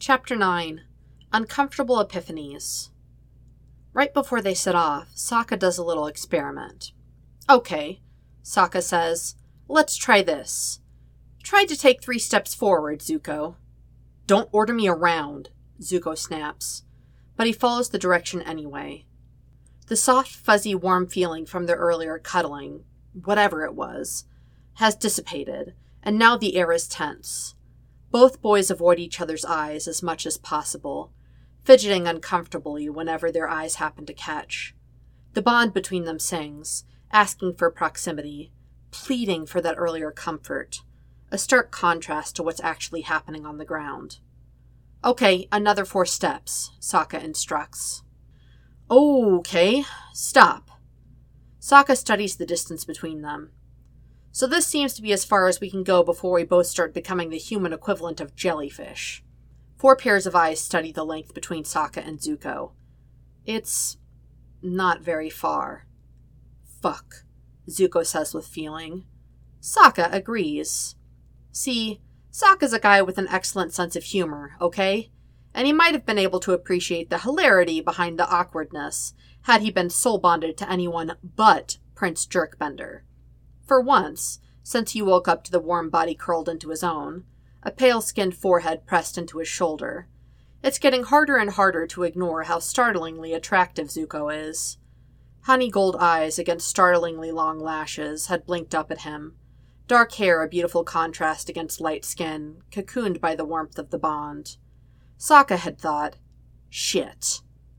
Chapter 9. Uncomfortable Epiphanies. Right before they set off, Sokka does a little experiment. Okay, Sokka says, let's try this. Try to take 3 steps forward, Zuko. Don't order me around, Zuko snaps. But he follows the direction anyway. The soft, fuzzy, warm feeling from their earlier cuddling, whatever it was, has dissipated, and now the air is tense. Both boys avoid each other's eyes as much as possible, fidgeting uncomfortably whenever their eyes happen to catch. The bond between them sings, asking for proximity, pleading for that earlier comfort, a stark contrast to what's actually happening on the ground. Okay, another 4 steps, Sokka instructs. Okay, stop. Sokka studies the distance between them. So this seems to be as far as we can go before we both start becoming the human equivalent of jellyfish. 4 pairs of eyes study the length between Sokka and Zuko. It's not very far. Fuck, Zuko says with feeling. Sokka agrees. See, Sokka's a guy with an excellent sense of humor, okay? And he might have been able to appreciate the hilarity behind the awkwardness had he been soul-bonded to anyone but Prince Jerkbender. For once, since he woke up to the warm body curled into his own, a pale-skinned forehead pressed into his shoulder. It's getting harder and harder to ignore how startlingly attractive Zuko is. Honey gold eyes against startlingly long lashes had blinked up at him. Dark hair a beautiful contrast against light skin, cocooned by the warmth of the bond. Sokka had thought, shit.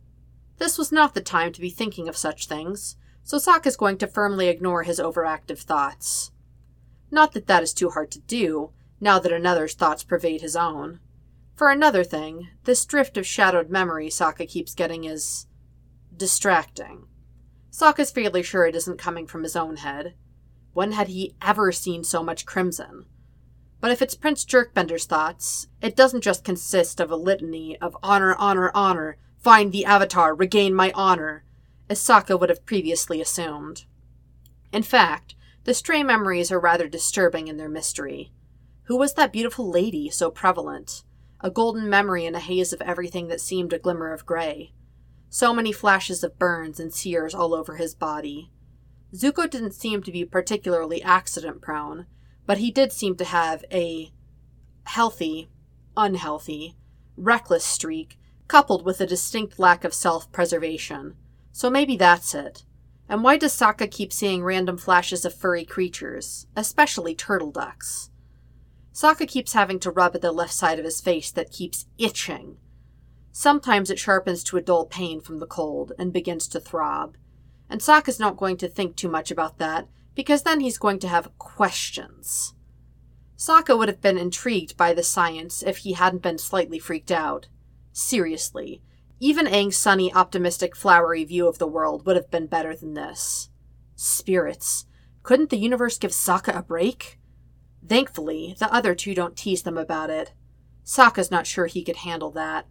This was not the time to be thinking of such things, so Sokka's going to firmly ignore his overactive thoughts. Not that that is too hard to do, now that another's thoughts pervade his own. For another thing, this drift of shadowed memory Sokka keeps getting is distracting. Sokka's fairly sure it isn't coming from his own head. When had he ever seen so much crimson? But if it's Prince Jerkbender's thoughts, it doesn't just consist of a litany of honor, honor, honor, find the Avatar, regain my honor, as Sokka would have previously assumed. In fact, the stray memories are rather disturbing in their mystery. Who was that beautiful lady so prevalent? A golden memory in a haze of everything that seemed a glimmer of gray. So many flashes of burns and sears all over his body. Zuko didn't seem to be particularly accident-prone, but he did seem to have a healthy, unhealthy, reckless streak, coupled with a distinct lack of self-preservation. So maybe that's it. And why does Sokka keep seeing random flashes of furry creatures, especially turtle ducks? Sokka keeps having to rub at the left side of his face that keeps itching. Sometimes it sharpens to a dull pain from the cold and begins to throb. And Sokka's not going to think too much about that, because then he's going to have questions. Sokka would have been intrigued by the science if he hadn't been slightly freaked out. Seriously. Even Aang's sunny, optimistic, flowery view of the world would have been better than this. Spirits. Couldn't the universe give Sokka a break? Thankfully, the other 2 don't tease them about it. Sokka's not sure he could handle that.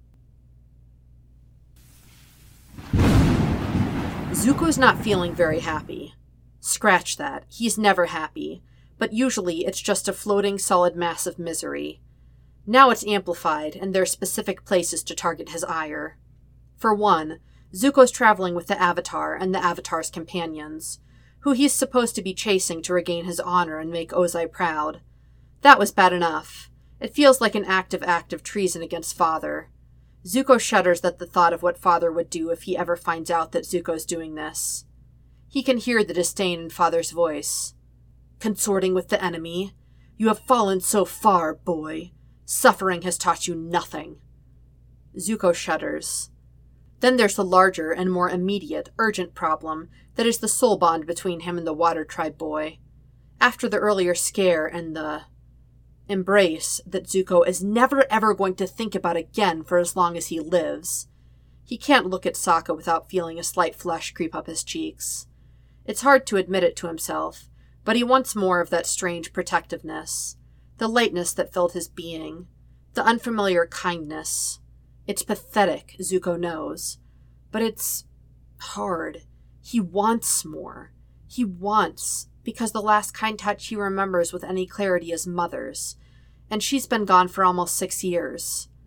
Zuko's not feeling very happy. Scratch that. He's never happy. But usually it's just a floating, solid mass of misery. Now it's amplified, and there are specific places to target his ire. For one, Zuko's traveling with the Avatar and the Avatar's companions, who he's supposed to be chasing to regain his honor and make Ozai proud. That was bad enough. It feels like an active act of treason against Father. Zuko shudders at the thought of what Father would do if he ever finds out that Zuko's doing this. He can hear the disdain in Father's voice. Consorting with the enemy? You have fallen so far, boy. Suffering has taught you nothing. Zuko shudders. Then there's the larger and more immediate, urgent problem that is the soul bond between him and the Water Tribe boy. After the earlier scare and the embrace that Zuko is never ever going to think about again for as long as he lives, he can't look at Sokka without feeling a slight flush creep up his cheeks. It's hard to admit it to himself, but he wants more of that strange protectiveness. The lightness that filled his being. The unfamiliar kindness. It's pathetic, Zuko knows. But it's hard. He wants more. He wants, because the last kind touch he remembers with any clarity is Mother's. And she's been gone for almost 6 years.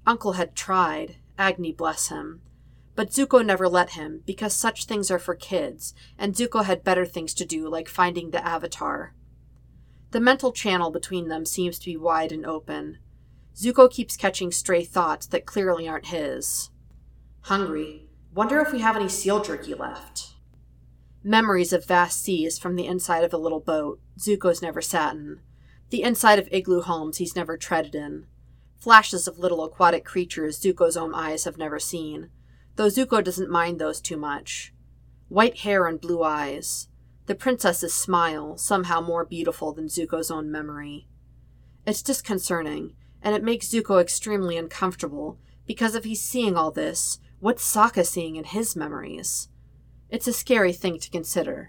Uncle had tried, Agni bless him. But Zuko never let him, because such things are for kids, and Zuko had better things to do, like finding the Avatar. The mental channel between them seems to be wide and open. Zuko keeps catching stray thoughts that clearly aren't his. Hungry. Wonder if we have any seal jerky left. Memories of vast seas from the inside of a little boat Zuko's never sat in. The inside of igloo homes he's never treaded in. Flashes of little aquatic creatures Zuko's own eyes have never seen, though Zuko doesn't mind those too much. White hair and blue eyes. The princess's smile, somehow more beautiful than Zuko's own memory. It's disconcerting, and it makes Zuko extremely uncomfortable, because if he's seeing all this, what's Sokka seeing in his memories? It's a scary thing to consider.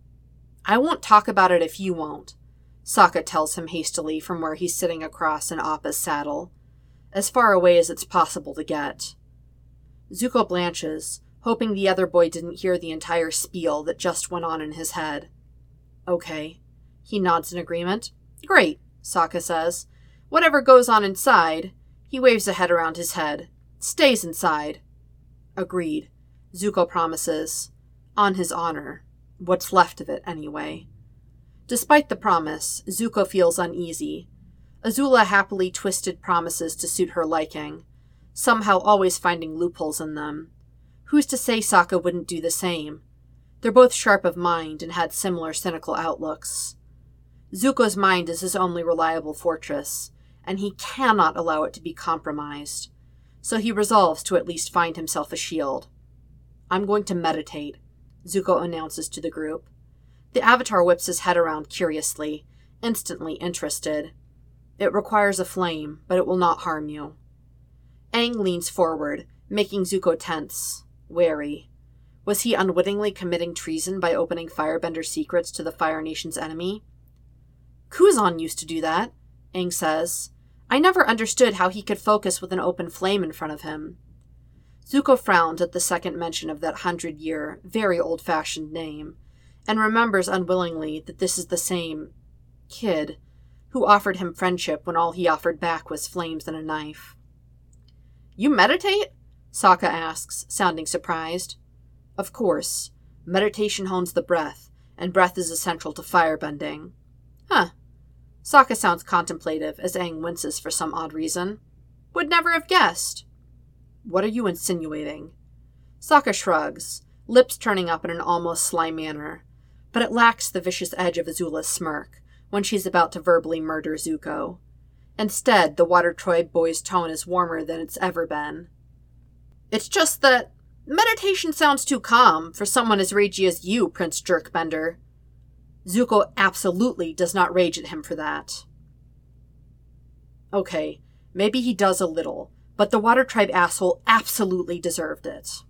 I won't talk about it if you won't, Sokka tells him hastily from where he's sitting across in Appa's saddle, as far away as it's possible to get. Zuko blanches, hoping the other boy didn't hear the entire spiel that just went on in his head. Okay. He nods in agreement. Great, Sokka says. Whatever goes on inside, he waves a head around his head, stays inside. Agreed, Zuko promises. On his honor. What's left of it, anyway. Despite the promise, Zuko feels uneasy. Azula happily twisted promises to suit her liking, somehow always finding loopholes in them. Who's to say Sokka wouldn't do the same? They're both sharp of mind and had similar cynical outlooks. Zuko's mind is his only reliable fortress, and he cannot allow it to be compromised, so he resolves to at least find himself a shield. I'm going to meditate, Zuko announces to the group. The Avatar whips his head around curiously, instantly interested. It requires a flame, but it will not harm you. Aang leans forward, making Zuko tense, wary. Was he unwittingly committing treason by opening Firebender secrets to the Fire Nation's enemy? Kuzan used to do that, Aang says. I never understood how he could focus with an open flame in front of him. Zuko frowned at the second mention of that 100-year, very old-fashioned name, and remembers unwillingly that this is the same kid who offered him friendship when all he offered back was flames and a knife. You meditate? Sokka asks, sounding surprised. Of course. Meditation hones the breath, and breath is essential to firebending. Huh. Sokka sounds contemplative as Aang winces for some odd reason. Would never have guessed. What are you insinuating? Sokka shrugs, lips turning up in an almost sly manner, but it lacks the vicious edge of Azula's smirk when she's about to verbally murder Zuko. Instead, the Water Tribe boy's tone is warmer than it's ever been. It's just that meditation sounds too calm for someone as ragey as you, Prince Jerkbender. Zuko absolutely does not rage at him for that. Okay, maybe he does a little, but the Water Tribe asshole absolutely deserved it.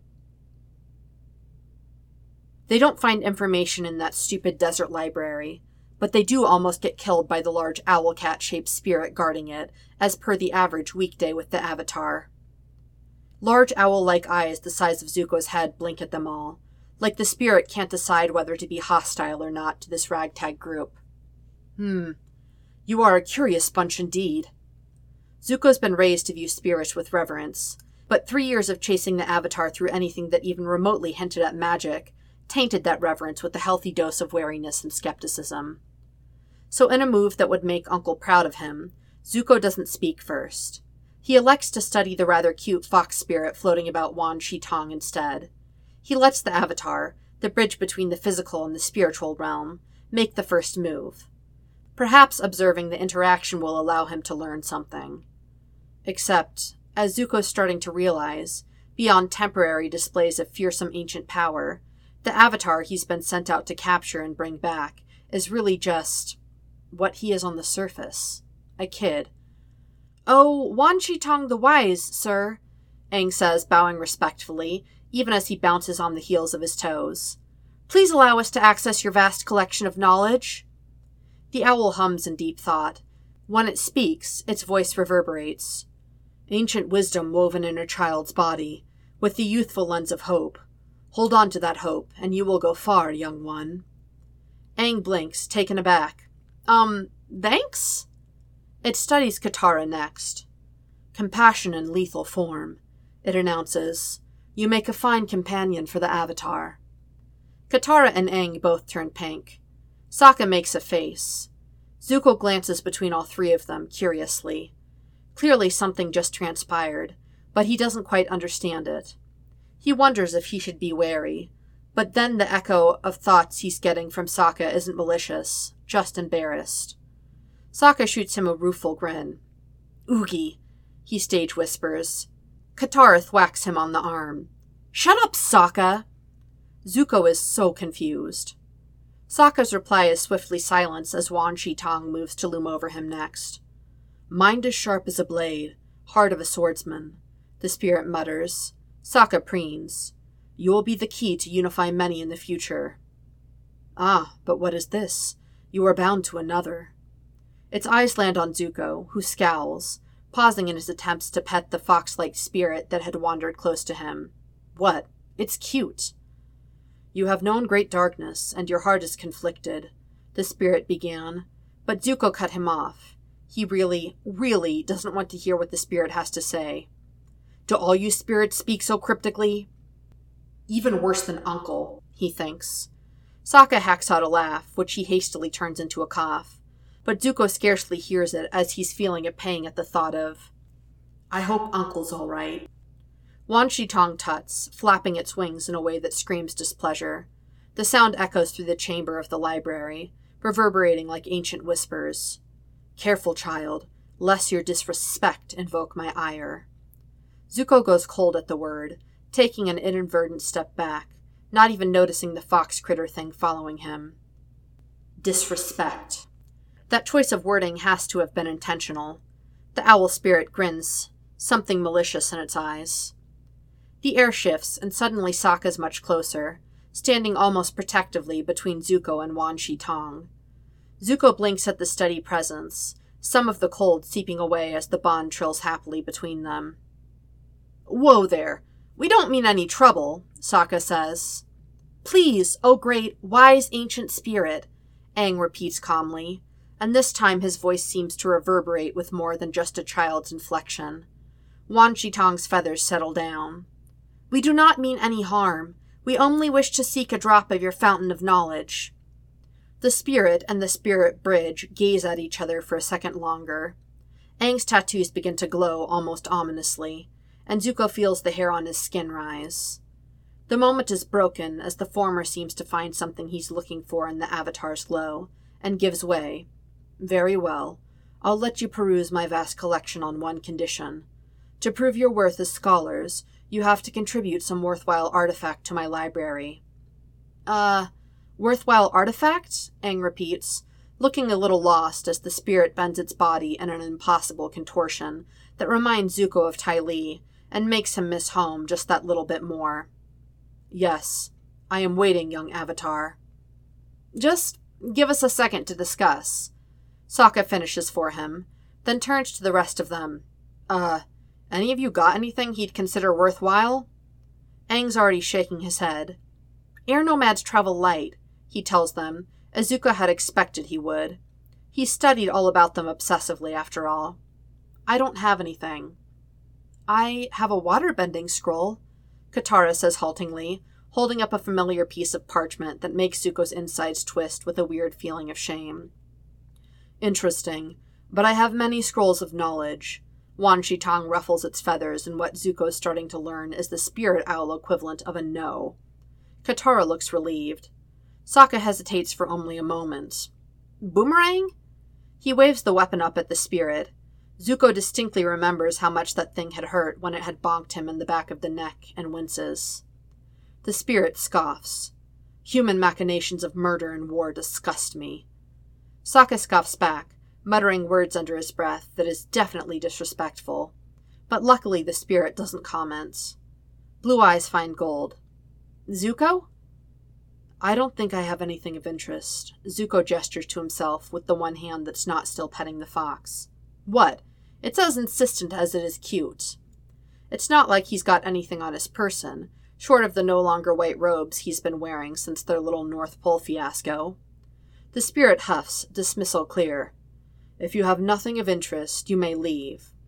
They don't find information in that stupid desert library, but they do almost get killed by the large owl-cat-shaped spirit guarding it, as per the average weekday with the Avatar. Large owl-like eyes the size of Zuko's head blink at them all, like the spirit can't decide whether to be hostile or not to this ragtag group. You are a curious bunch indeed. Zuko's been raised to view spirits with reverence, but 3 years of chasing the Avatar through anything that even remotely hinted at magic tainted that reverence with a healthy dose of wariness and skepticism. So in a move that would make Uncle proud of him, Zuko doesn't speak first. He elects to study the rather cute fox spirit floating about Wan Shi Tong instead. He lets the Avatar, the bridge between the physical and the spiritual realm, make the first move. Perhaps observing the interaction will allow him to learn something. Except, as Zuko's starting to realize, beyond temporary displays of fearsome ancient power, the Avatar he's been sent out to capture and bring back is really just what he is on the surface. A kid. Oh, Wan Shi Tong the Wise, sir, Aang says, bowing respectfully, even as he bounces on the heels of his toes. Please allow us to access your vast collection of knowledge. The owl hums in deep thought. When it speaks, its voice reverberates. Ancient wisdom woven in a child's body, with the youthful lens of hope. Hold on to that hope, and you will go far, young one. Aang blinks, taken aback. Thanks? It studies Katara next. Compassion in lethal form, it announces. You make a fine companion for the Avatar. Katara and Aang both turn pink. Sokka makes a face. Zuko glances between all three of them, curiously. Clearly something just transpired, but he doesn't quite understand it. He wonders if he should be wary, but then the echo of thoughts he's getting from Sokka isn't malicious, just embarrassed. Sokka shoots him a rueful grin. Oogie, he stage whispers. Katara thwacks him on the arm. Shut up, Sokka! Zuko is so confused. Sokka's reply is swiftly silenced as Wan Shi Tong moves to loom over him next. Mind as sharp as a blade, heart of a swordsman, the spirit mutters. Sokka preens. You will be the key to unify many in the future. Ah, but what is this? You are bound to another. Its eyes land on Zuko, who scowls, pausing in his attempts to pet the fox-like spirit that had wandered close to him. What? It's cute. You have known great darkness, and your heart is conflicted, the spirit began, but Zuko cut him off. He really, really doesn't want to hear what the spirit has to say. Do all you spirits speak so cryptically? Even worse than Uncle, he thinks. Sokka hacks out a laugh, which he hastily turns into a cough, but Zuko scarcely hears it as he's feeling a pang at the thought of, I hope Uncle's all right. Wan Shi Tong tuts, flapping its wings in a way that screams displeasure. The sound echoes through the chamber of the library, reverberating like ancient whispers. Careful, child, lest your disrespect invoke my ire. Zuko goes cold at the word, taking an inadvertent step back, not even noticing the fox critter thing following him. Disrespect. That choice of wording has to have been intentional. The owl spirit grins, something malicious in its eyes. The air shifts, and suddenly Sokka's much closer, standing almost protectively between Zuko and Wan Shi Tong. Zuko blinks at the steady presence, some of the cold seeping away as the bond trills happily between them. Whoa there! We don't mean any trouble, Sokka says. Please, O great, wise ancient spirit, Aang repeats calmly, and this time his voice seems to reverberate with more than just a child's inflection. Wan Shi Tong's feathers settle down. We do not mean any harm. We only wish to seek a drop of your fountain of knowledge. The spirit and the spirit bridge gaze at each other for a second longer. Aang's tattoos begin to glow almost ominously, and Zuko feels the hair on his skin rise. The moment is broken as the former seems to find something he's looking for in the Avatar's glow, and gives way. Very well. I'll let you peruse my vast collection on one condition. To prove your worth as scholars, you have to contribute some worthwhile artifact to my library. Worthwhile artifact? Aang repeats, looking a little lost as the spirit bends its body in an impossible contortion that reminds Zuko of Ty Lee, and makes him miss home just that little bit more. Yes, I am waiting, young Avatar. Just give us a second to discuss. Sokka finishes for him, then turns to the rest of them. Any of you got anything he'd consider worthwhile? Aang's already shaking his head. Air nomads travel light, he tells them, as Zuko had expected he would. He's studied all about them obsessively, after all. I don't have anything. I have a waterbending scroll, Katara says haltingly, holding up a familiar piece of parchment that makes Zuko's insides twist with a weird feeling of shame. Interesting, but I have many scrolls of knowledge. Wan Shi Tong ruffles its feathers in what Zuko's starting to learn is the spirit owl equivalent of a no. Katara looks relieved. Sokka hesitates for only a moment. Boomerang? He waves the weapon up at the spirit. Zuko distinctly remembers how much that thing had hurt when it had bonked him in the back of the neck, and winces. The spirit scoffs. Human machinations of murder and war disgust me. Sokka scoffs back, muttering words under his breath that is definitely disrespectful. But luckily the spirit doesn't comment. Blue eyes find gold. Zuko? I don't think I have anything of interest. Zuko gestures to himself with the one hand that's not still petting the fox. What? It's as insistent as it is cute. It's not like he's got anything on his person, short of the no longer white robes he's been wearing since their little North Pole fiasco. The spirit huffs, dismissal clear. If you have nothing of interest, you may leave.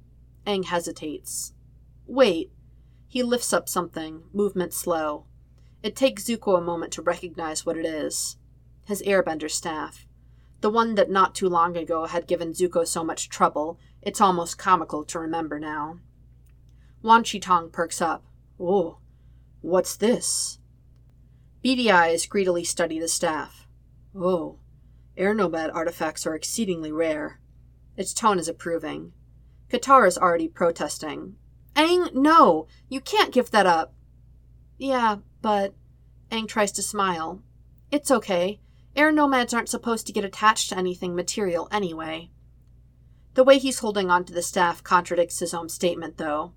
Aang hesitates. Wait. He lifts up something, movement slow. It takes Zuko a moment to recognize what it is. His airbender staff. The one that not too long ago had given Zuko so much trouble, it's almost comical to remember now. Wan Shi Tong perks up. Oh, what's this? Beady eyes greedily study the staff. Oh, air nomad artifacts are exceedingly rare. Its tone is approving. Katara's already protesting. Aang, no! You can't give that up! Yeah, but... Aang tries to smile. It's okay. Air nomads aren't supposed to get attached to anything material anyway. The way he's holding onto the staff contradicts his own statement, though.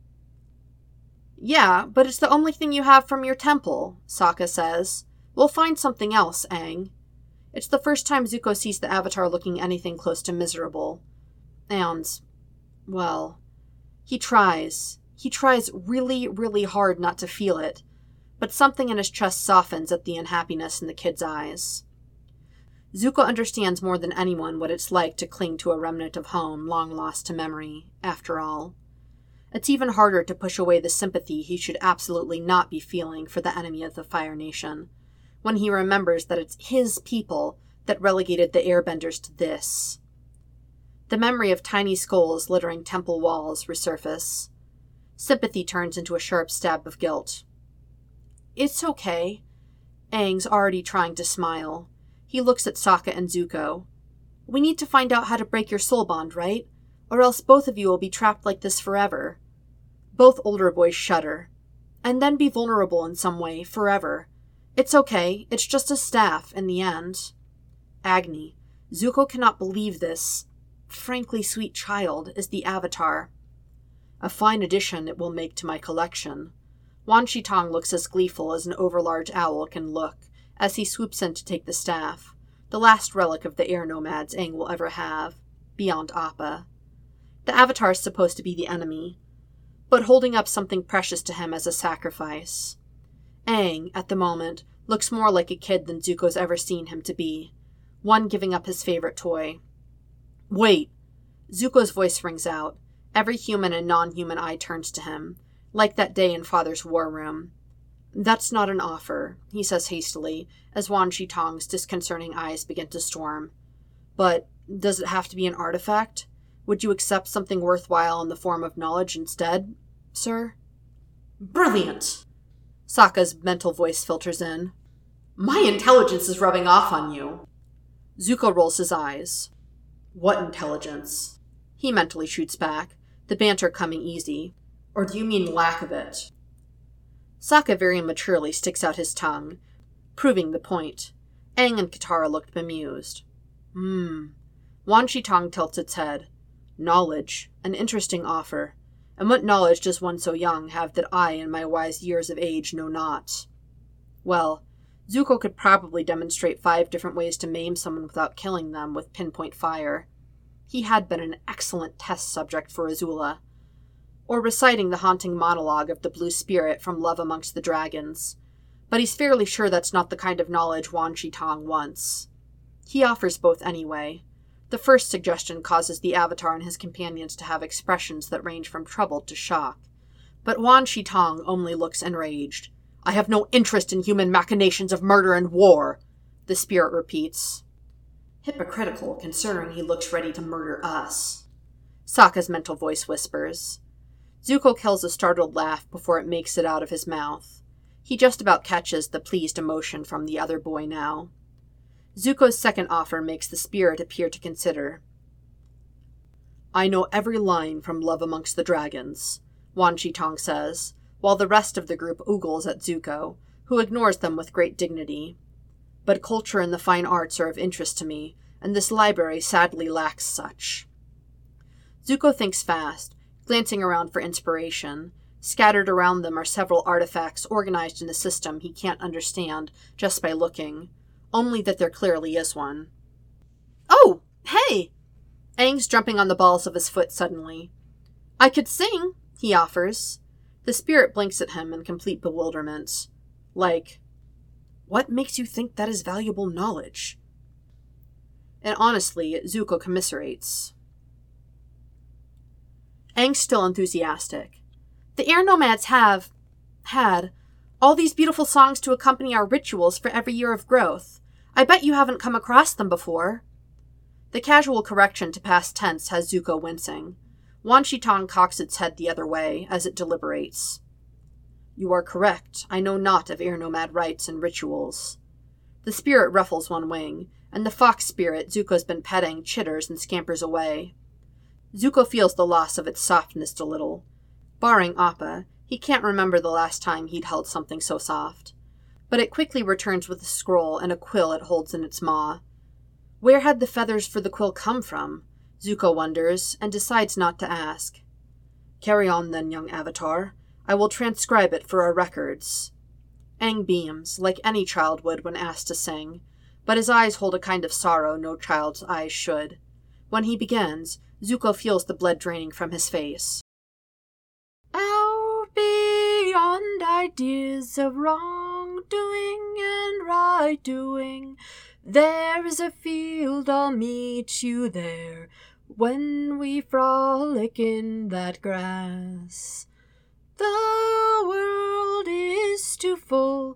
Yeah, but it's the only thing you have from your temple, Sokka says. We'll find something else, Aang. It's the first time Zuko sees the Avatar looking anything close to miserable. And, well, he tries. He tries really, really hard not to feel it, but something in his chest softens at the unhappiness in the kid's eyes. Zuko understands more than anyone what it's like to cling to a remnant of home long lost to memory, after all. It's even harder to push away the sympathy he should absolutely not be feeling for the enemy of the Fire Nation, when he remembers that it's his people that relegated the Airbenders to this. The memory of tiny skulls littering temple walls resurface. Sympathy turns into a sharp stab of guilt. It's okay. Aang's already trying to smile. He looks at Sokka and Zuko. We need to find out how to break your soul bond, right? Or else both of you will be trapped like this forever. Both older boys shudder. And then be vulnerable in some way, forever. It's okay. It's just a staff, in the end. Agni. Zuko cannot believe this. Frankly sweet child is the Avatar. A fine addition it will make to my collection. Wan Shi Tong looks as gleeful as an overlarge owl can look, as he swoops in to take the staff, the last relic of the air nomads Aang will ever have, beyond Appa. The Avatar is supposed to be the enemy, but holding up something precious to him as a sacrifice. Aang, at the moment, looks more like a kid than Zuko's ever seen him to be, one giving up his favorite toy. Wait! Zuko's voice rings out. Every human and non-human eye turns to him, like that day in Father's war room. That's not an offer, he says hastily, as Wan Shi Tong's disconcerting eyes begin to storm. But does it have to be an artifact? Would you accept something worthwhile in the form of knowledge instead, sir? Brilliant! Sokka's mental voice filters in. My intelligence is rubbing off on you. Zuko rolls his eyes. What intelligence? He mentally shoots back, the banter coming easy. Or do you mean lack of it? Sokka very maturely sticks out his tongue, proving the point. Aang and Katara looked bemused. Wan Shi Tong tilts its head. Knowledge. An interesting offer. And what knowledge does one so young have that I, in my wise years of age, know not? Well, Zuko could probably demonstrate 5 different ways to maim someone without killing them with pinpoint fire. He had been an excellent test subject for Azula. Or reciting the haunting monologue of the Blue Spirit from Love Amongst the Dragons. But he's fairly sure that's not the kind of knowledge Wan Shi Tong wants. He offers both anyway. The first suggestion causes the Avatar and his companions to have expressions that range from troubled to shock. But Wan Shi Tong only looks enraged. I have no interest in human machinations of murder and war, the spirit repeats. Hypocritical, considering he looks ready to murder us. Sokka's mental voice whispers. Zuko kills a startled laugh before it makes it out of his mouth. He just about catches the pleased emotion from the other boy now. Zuko's second offer makes the spirit appear to consider. I know every line from Love Amongst the Dragons, Wan Shi Tong says, while the rest of the group oogles at Zuko, who ignores them with great dignity. But culture and the fine arts are of interest to me, and this library sadly lacks such. Zuko thinks fast, glancing around for inspiration. Scattered around them are several artifacts organized in a system he can't understand just by looking, only that there clearly is one. Oh, hey! Aang's jumping on the balls of his foot suddenly. I could sing, he offers. The spirit blinks at him in complete bewilderment. Like, what makes you think that is valuable knowledge? And honestly, Zuko commiserates. Aang's still enthusiastic. The air nomads have had all these beautiful songs to accompany our rituals for every year of growth. I bet you haven't come across them before. The casual correction to past tense has Zuko wincing. Wan Shi Tong cocks its head the other way as it deliberates. You are correct. I know not of air nomad rites and rituals. The spirit ruffles one wing, and the fox spirit Zuko's been petting chitters and scampers away. Zuko feels the loss of its softness a little. Barring Appa, he can't remember the last time he'd held something so soft. But it quickly returns with a scroll and a quill it holds in its maw. Where had the feathers for the quill come from? Zuko wonders, and decides not to ask. Carry on then, young Avatar. I will transcribe it for our records. Aang beams, like any child would when asked to sing, but his eyes hold a kind of sorrow no child's eyes should. When he begins, Zuko feels the blood draining from his face. Out beyond ideas of wrongdoing and right-doing, there is a field, I'll meet you there, when we frolic in that grass. The world is too full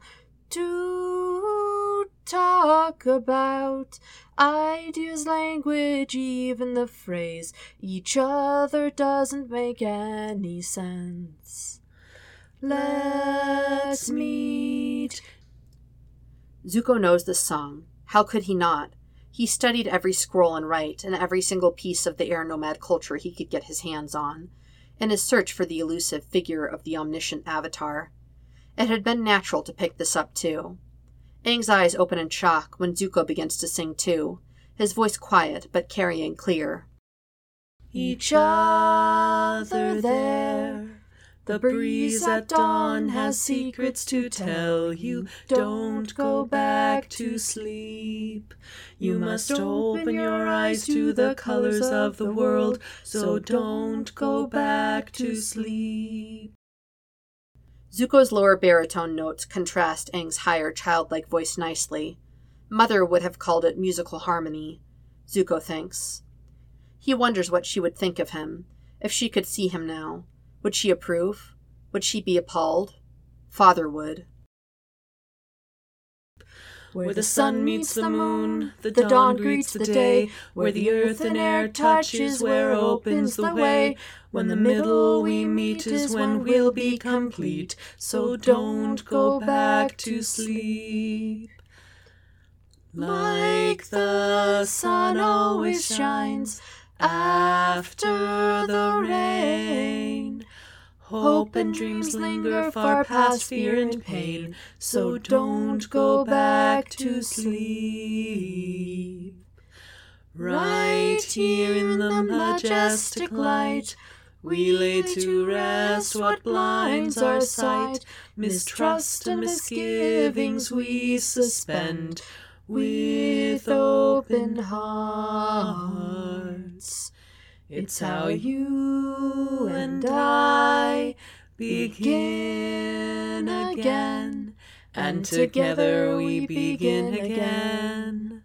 to talk about ideas, language, even the phrase each other doesn't make any sense. Let's meet. Zuko knows this song. How could he not? He studied every scroll and rite and every single piece of the air nomad culture he could get his hands on, in his search for the elusive figure of the omniscient Avatar. It had been natural to pick this up, too. Aang's eyes open in shock when Zuko begins to sing, too, his voice quiet but carrying clear. Each other there, the breeze at dawn has secrets to tell you. Don't go back to sleep. You must open your eyes to the colors of the world, so don't go back to sleep. Zuko's lower baritone notes contrast Aang's higher childlike voice nicely. Mother would have called it musical harmony, Zuko thinks. He wonders what she would think of him, if she could see him now. Would she approve? Would she be appalled? Father would. Where the sun meets the moon, the dawn greets the day, where the earth and air touches, where opens the way. When the middle we meet is when we'll be complete, so don't go back to sleep. Like the sun always shines after the rain, hope and dreams linger far past fear and pain, so don't go back to sleep. Right here in the majestic light, we lay to rest what blinds our sight. Mistrust and misgivings we suspend with open hearts. It's how you and I begin again, and together we begin again.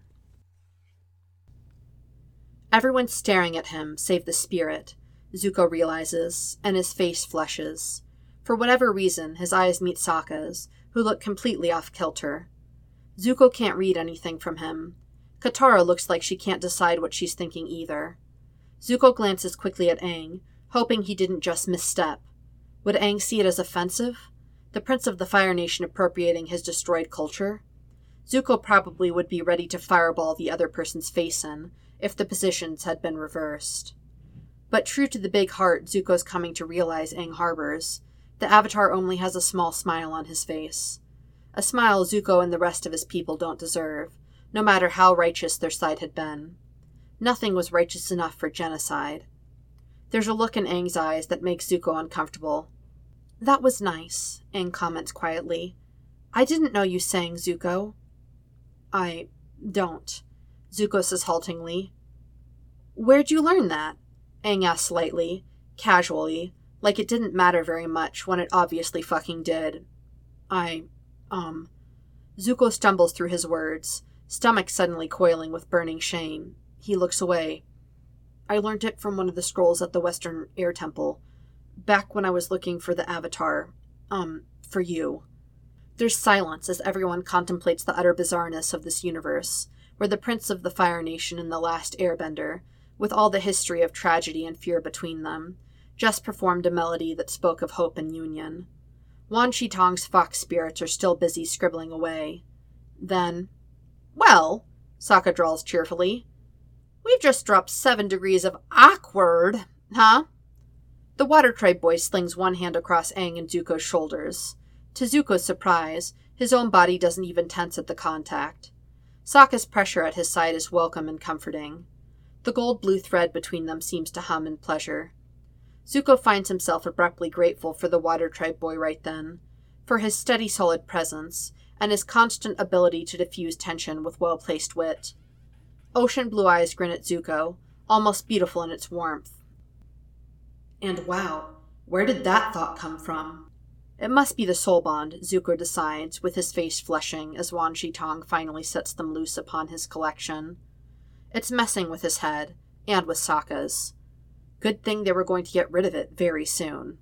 Everyone's staring at him, save the spirit, Zuko realizes, and his face flushes. For whatever reason, his eyes meet Sokka's, who look completely off-kilter. Zuko can't read anything from him. Katara looks like she can't decide what she's thinking either. Zuko glances quickly at Aang, hoping he didn't just misstep. Would Aang see it as offensive? The Prince of the Fire Nation appropriating his destroyed culture? Zuko probably would be ready to fireball the other person's face in, if the positions had been reversed. But true to the big heart Zuko's coming to realize Aang harbors, the Avatar only has a small smile on his face. A smile Zuko and the rest of his people don't deserve, no matter how righteous their side had been. Nothing was righteous enough for genocide. There's a look in Aang's eyes that makes Zuko uncomfortable. That was nice, Aang comments quietly. I didn't know you sang, Zuko. I don't, Zuko says haltingly. Where'd you learn that? Aang asks lightly, casually, like it didn't matter very much when it obviously fucking did. Zuko stumbles through his words, stomach suddenly coiling with burning shame. He looks away. I learned it from one of the scrolls at the Western Air Temple, back when I was looking for the Avatar, for you. There's silence as everyone contemplates the utter bizarreness of this universe, where the Prince of the Fire Nation and the Last Airbender, with all the history of tragedy and fear between them, just performed a melody that spoke of hope and union. Wan Shi Tong's fox spirits are still busy scribbling away. Then, "Well," Sokka drawls cheerfully, "we've just dropped 7 degrees of awkward, huh?" The Water Tribe boy slings one hand across Aang and Zuko's shoulders. To Zuko's surprise, his own body doesn't even tense at the contact. Sokka's pressure at his side is welcome and comforting. The gold-blue thread between them seems to hum in pleasure. Zuko finds himself abruptly grateful for the Water Tribe boy right then, for his steady, solid presence, and his constant ability to diffuse tension with well-placed wit. Ocean blue eyes grin at Zuko, almost beautiful in its warmth. And wow, where did that thought come from? It must be the soul bond, Zuko decides, with his face flushing as Wan Shi Tong finally sets them loose upon his collection. It's messing with his head, and with Sokka's. Good thing they were going to get rid of it very soon.